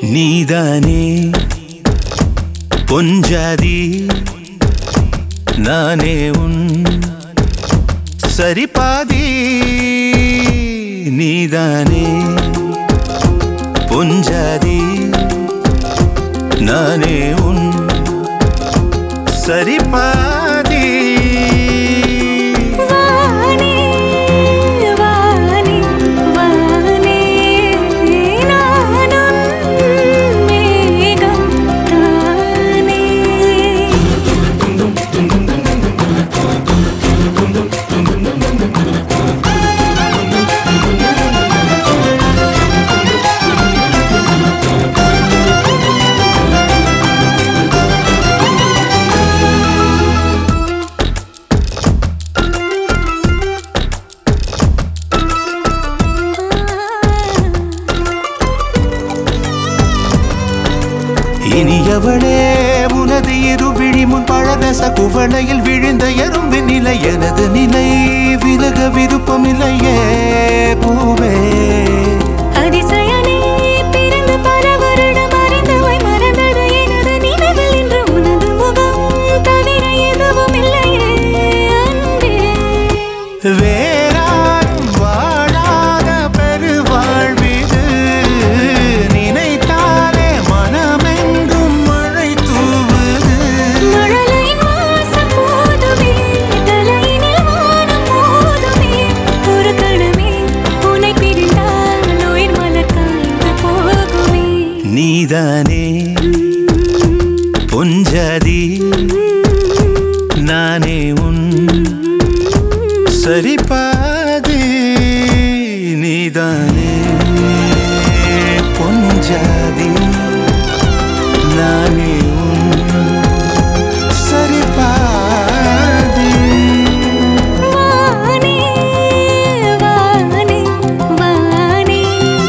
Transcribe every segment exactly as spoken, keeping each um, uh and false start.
நீதானே பொஞ்சாதி நானே உன் சரிபாதி நீதானே பொஞ்சாதி நானே உன் சரிபாதி இனியவளே உனது இருவிழி முன் பழரச குவளையில் விழுந்த எறும்பின் நிலை எனது நிலை விலக விருப்பமில்லையே பூவே அதிசயனே பிறந்து பல வருடம் அறிந்தவை மறந்தது எனது நினைவில் இன்று உனது முகம் தவிர எதுவும் இல்லையே அன்பே வேறாரும் வாழாத பெருவாழ்விது நினைத்தாலே மனமெங்கும் மழை தூவுது மழலையின் வாசம் போதுமே தலையினில் வானம் போதுமே ஒரு கணமே உன்னை பிரிந்தால் உயிர் மலர் காய்ந்து போகுமே நீதானே பொஞ்சாதி நானே உன் சரிபாதி நீதானே பொஞ்சாதி நானே உன் சரிபாதி வானே வானே வானே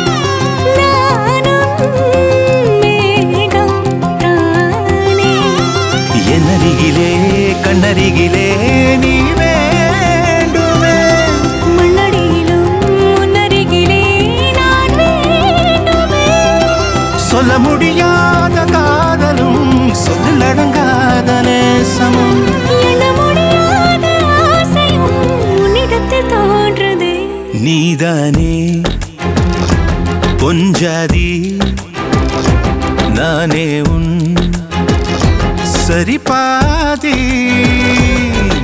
நானும் மேகம் தானே என்னருகிலே கண்ணருகிலே நீ வேண்டுமே மண்ணடியிலும் முன்னருகிலே நான் வேண்டுமே சொல்ல முடியாத காதலும் சொல்லில் அடங்காத நேசமும் எண்ண முடியாத ஆசையும் உன்னிடத்தில் தோன்றுதே நீதானே பொஞ்சாதி நானே உன் சரிபாதி